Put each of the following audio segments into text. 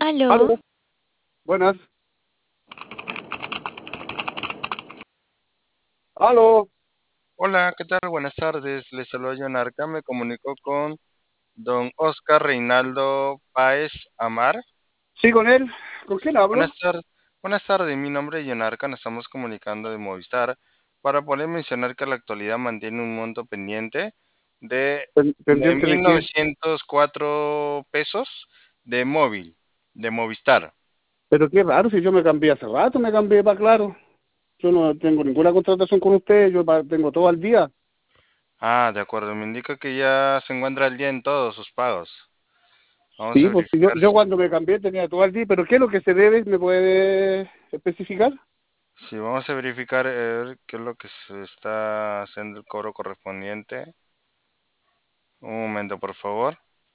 Aló, Aló, buenas. Aló, Hola, ¿qué tal? Buenas tardes. Les saluda John Arca. Me comunico con don Oscar Reinaldo Páez Amar. sí, con él. ¿Con quién hablo? Buenas tardes. Buenas tardes. Mi nombre es John Arca. Nos estamos comunicando de Movistar para poder mencionar que a la actualidad mantiene un monto pendiente de Pendiente de qué. 9.904 pesos de móvil, de Movistar. Pero qué raro, si yo me cambié hace rato, me cambié para Claro. Yo no tengo ninguna contratación con usted, tengo todo al día. Ah, de acuerdo. Me indica que ya se encuentra al día en todos sus pagos. Vamos a Sí, pues yo, verificar. yo cuando me cambié tenía todo al día, pero ¿qué es lo que se debe? ¿Me puede especificar? Sí, vamos a verificar qué es lo que se está haciendo el cobro correspondiente. Un momento, por favor.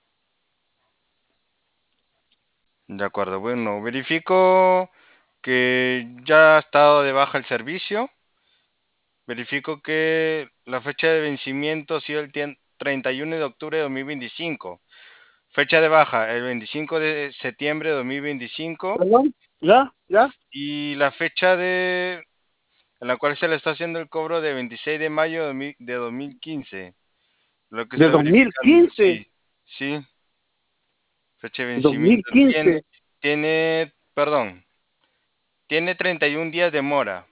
De acuerdo, bueno, verifico que ya ha estado de baja el servicio. Verifico que la fecha de vencimiento ha sido el 31 de octubre de 2025. Fecha de baja, el 25 de septiembre de 2025. ¿Perdón? ¿Ya? ¿Ya? Y la fecha en la cual se le está haciendo el cobro de 26 de mayo de 2015. Lo que De está verificando, 2015. sí, sí, fecha de vencimiento. 2015. Perdón, tiene 31 días de mora.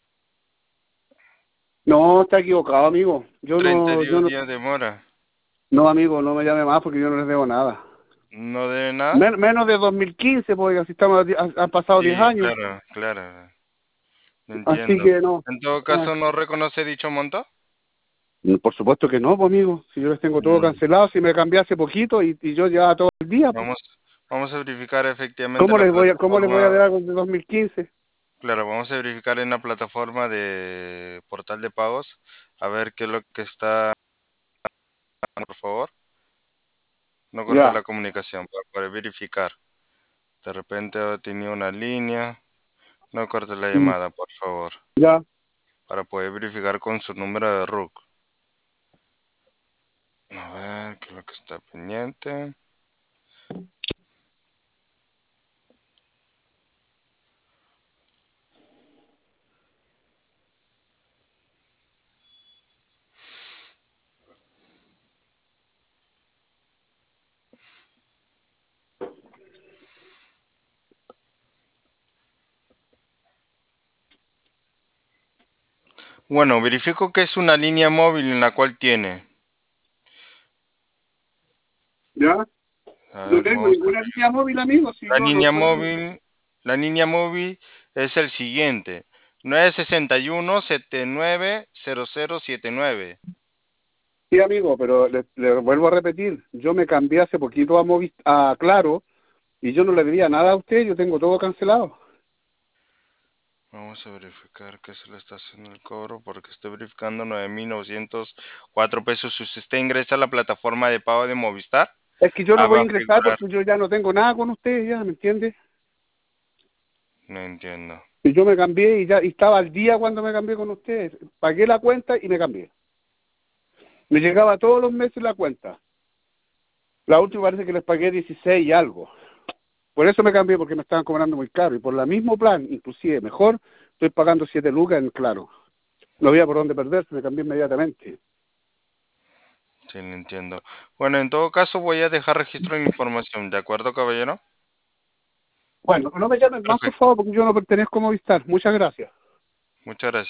No, está equivocado, amigo. Yo treinta y no, yo uno no, días de mora. no, amigo, no me llame más porque yo no les debo nada. ¿No debe nada? Menos de 2015, porque así estamos, han pasado 10 Sí, años. claro, claro, lo Así entiendo. que no. En todo Ah, caso, ¿no reconoce dicho monto? por supuesto que no, pues, amigo. Si yo les tengo todo Mm, cancelado, si me cambié hace poquito y yo llevaba todo el día, pues. vamos a verificar efectivamente la Cómo les voy a plataforma. dar algo de 2015? Claro, vamos a verificar en la plataforma de portal de pagos a ver qué es lo que está, por favor. No corte Ya. la comunicación para poder verificar. De repente ha tenido una línea. No corte la Mm. llamada, por favor, Ya. para poder verificar con su número de RUC. A ver, qué es lo que está pendiente. Bueno, verifico que es una línea móvil en la cual tiene. Ya. A No ver, tengo vamos a ninguna línea verificar. móvil, amigo. Si La yo no línea soy. móvil, la línea móvil es el siguiente: 961-790079. Sí, amigo, pero le vuelvo a repetir. Yo me cambié hace poquito a Claro y yo no le debía nada a usted. Yo tengo todo cancelado. Vamos a verificar que se le está haciendo el cobro porque estoy verificando 9.904 pesos. Si usted ingresa a la plataforma de pago de Movistar, Es que yo no voy va a a ingresar figurar. porque yo ya no tengo nada con usted, ya, ¿me entiende? No entiendo. Y yo me cambié y estaba al día cuando me cambié con usted. Pagué la cuenta y me cambié. Me llegaba todos los meses la cuenta. La última parece que les pagué 16 y algo. Por eso me cambié, porque me estaban cobrando muy caro. Y por el mismo plan, inclusive mejor, estoy pagando 7 lucas en Claro. No había por dónde perderse, me cambié inmediatamente. Sí, lo entiendo. Bueno, en todo caso voy a dejar registro de la información, ¿de acuerdo, caballero? Bueno, no me llamen más, por Perfecto. favor, porque yo no pertenezco a Movistar. Muchas gracias. Muchas gracias.